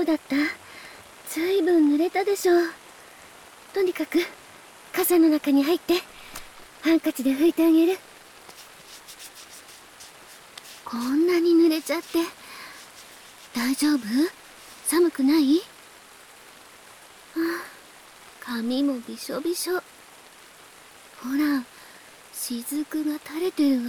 だった？ずいぶん濡れたでしょ。とにかく傘の中に入ってハンカチで拭いてあげる。こんなに濡れちゃって大丈夫？寒くない？髪もびしょびしょ。ほら、雫が垂れてるわ。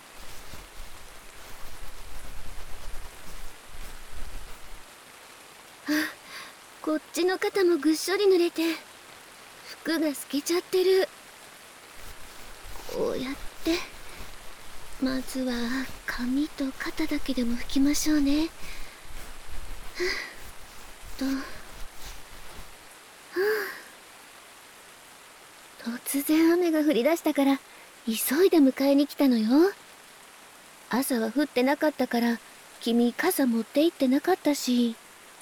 こっちの肩もぐっしょり濡れて服が透けちゃってる。こうやってまずは髪と肩だけでも拭きましょうね。突然雨が降り出したから急いで迎えに来たのよ。朝は降ってなかったから君傘持って行ってなかったし。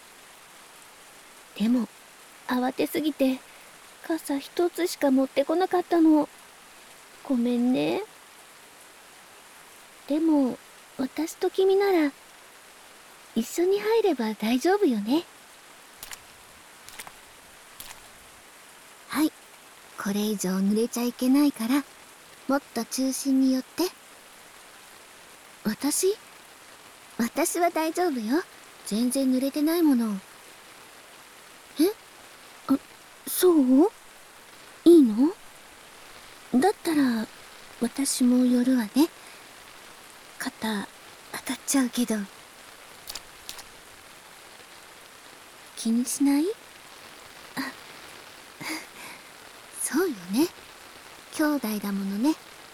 でも慌てすぎて傘一つしか持ってこなかったの。ごめんね。でも私と君なら一緒に入れば大丈夫よね。はい、これ以上濡れちゃいけないからもっと中心に寄って。私は大丈夫よ。全然濡れてないもの。そういいの？だったら私も寄るわね。肩当たっちゃうけど。気にしない？そうよね。兄弟だものね。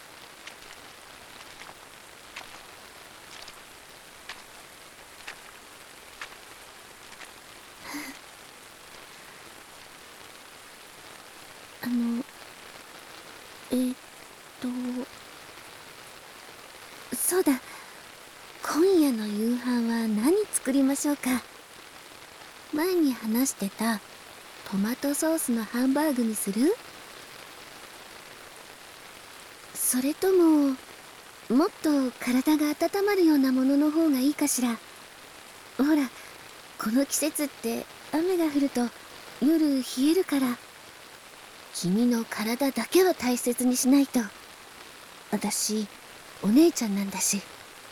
えっとそうだ、今夜の夕飯は何作りましょうか。前に話してたトマトソースのハンバーグにする？それとももっと体が温まるようなものの方がいいかしら。ほら、この季節って雨が降ると夜冷えるから、君の体だけは大切にしないと。私お姉ちゃんなんだし。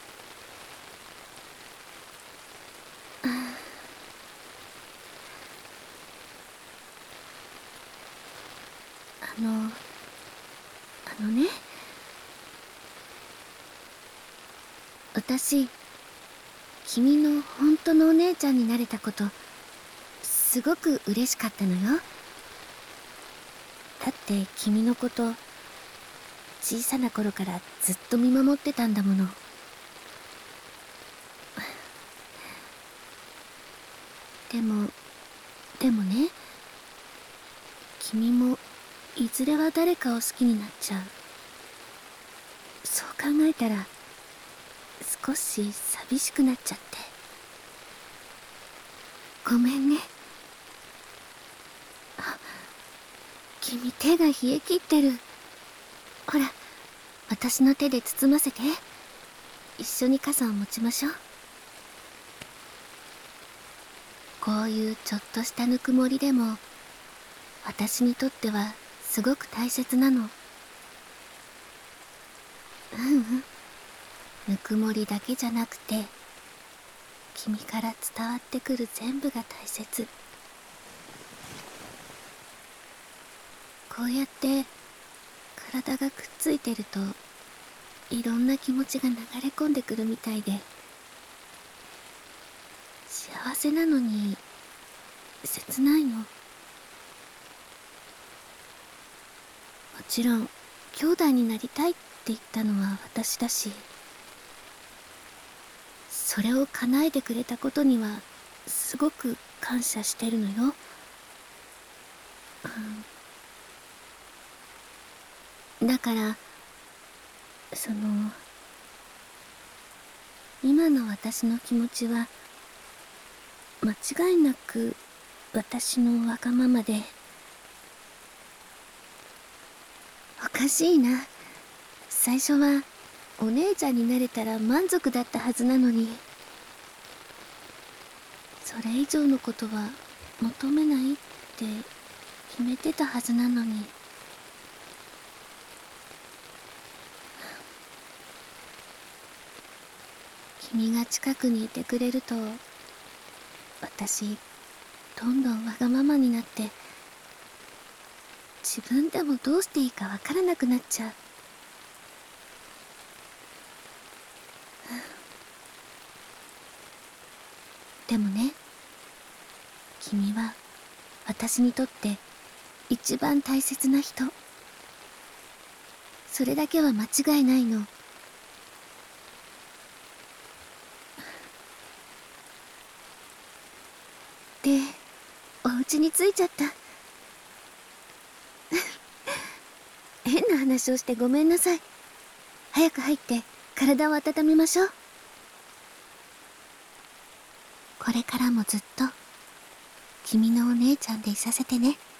あのね、私君の本当のお姉ちゃんになれたことすごく嬉しかったのよ。だって君のこと小さな頃からずっと見守ってたんだもの。でもね、君もいずれは誰かを好きになっちゃう。そう考えたら少し寂しくなっちゃって。ごめんね。君手が冷え切ってる。ほら、私の手で包ませて。一緒に傘を持ちましょう。こういうちょっとしたぬくもりでも私にとってはすごく大切なの。ぬくもりだけじゃなくて君から伝わってくる全部が大切。こうやって体がくっついてるといろんな気持ちが流れ込んでくるみたいで、幸せなのに切ないの。もちろん兄弟になりたいって言ったのは私だし、それを叶えてくれたことにはすごく感謝してるのよ。だから今の私の気持ちは間違いなく私のわがままで。おかしいな。最初はお姉ちゃんになれたら満足だったはずなのに。 それ以上のことは求めないって決めてたはずなのに。君が近くにいてくれると、私どんどんわがままになって、自分でもどうしていいかわからなくなっちゃう。でもね、君は私にとって一番大切な人。それだけは間違いないの。で、お家に着いちゃった。変な話をしてごめんなさい。早く入って体を温めましょう。これからもずっと君のお姉ちゃんでいさせてね。